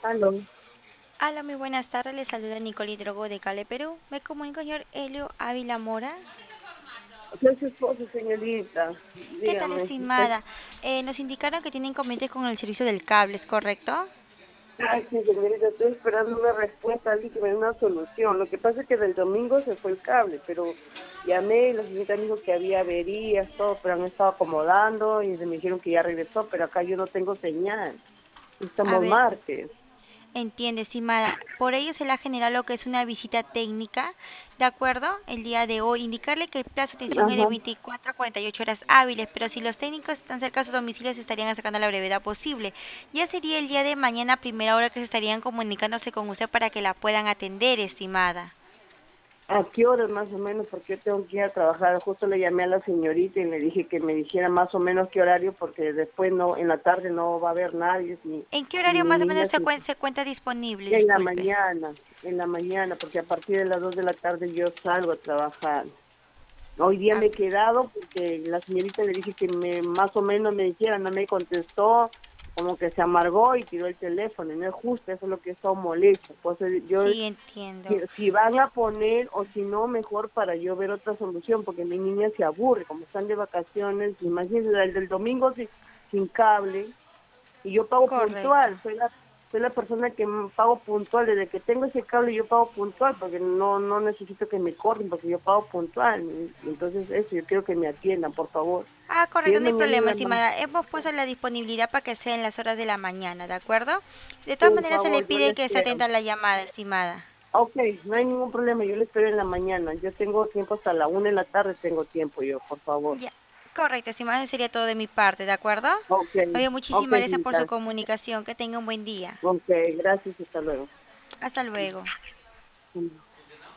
Aló. Hola, muy buenas tardes. Le saluda Nicole Hidrogo de Cali, Perú. Me comunico, señor Helio Ávila Mora. Soy su esposo, señorita. ¿Qué tal, Dígame. estimada? Nos indicaron que tiene inconvenientes con el servicio del cable, ¿es correcto? Ay, sí, señorita, estoy esperando una respuesta, alguien que me dé una solución. Lo que pasa es que del domingo se fue el cable, pero llamé y la señorita me dijo que había averías, todo, pero han estado acomodando y me dijeron que ya regresó, pero acá yo no tengo señal. A Estamos ver, martes. entiende, estimada. Por ello se le ha generado lo que es una visita técnica, ¿de acuerdo? El día de hoy, indicarle que el plazo de atención es de Ajá. 24 a 48 horas hábiles, pero si los técnicos están cerca de su domicilio se estarían acercando a la brevedad posible. Ya sería el día de mañana a primera hora que se estarían comunicándose con usted para que la puedan atender, estimada. ¿A qué horas más o menos? Porque yo tengo que ir a trabajar. Justo le llamé a la señorita y le dije que me dijera más o menos qué horario, porque después no, en la tarde no va a haber nadie, ¿En qué si horario mi más o menos niña se, se cuenta disponible? Disculpe. en la mañana, porque a partir de las 2 de la tarde yo salgo a trabajar. Hoy día A me he ver, quedado porque la señorita le dije que más o menos me dijera, no me contestó, como que se amargó y tiró el teléfono, y no es justo, eso es lo que he estado molesto. Pues yo sí, entiendo. si van a poner o si no, mejor para yo ver otra solución, porque mi niña se aburre, como están de vacaciones, imagínense, el del domingo sin cable, y yo pago Correcto. puntual, soy la persona que pago puntual, desde que tengo ese cable yo pago puntual, porque no necesito que me corten, porque yo pago puntual, y entonces eso, yo quiero que me atiendan, por favor. Ah, Si correcto, es no hay mañana en problema, la mañana, estimada. Hemos puesto la disponibilidad para que sea en las horas de la mañana, ¿de acuerdo? De todas por maneras, se le favor, yo le pide que se espero. atenda a la llamada, estimada. Ok, no hay ningún problema, yo le espero en la mañana, yo tengo tiempo hasta la 1 de la tarde, tengo tiempo yo, por favor. Ya. Correcto, estimada, eso sería todo de mi parte, ¿de acuerdo? Ok, Oye, ok, muchísimas gracias por su señorita. comunicación. Que tenga un buen día. Ok, gracias, hasta luego. Hasta luego. Mm.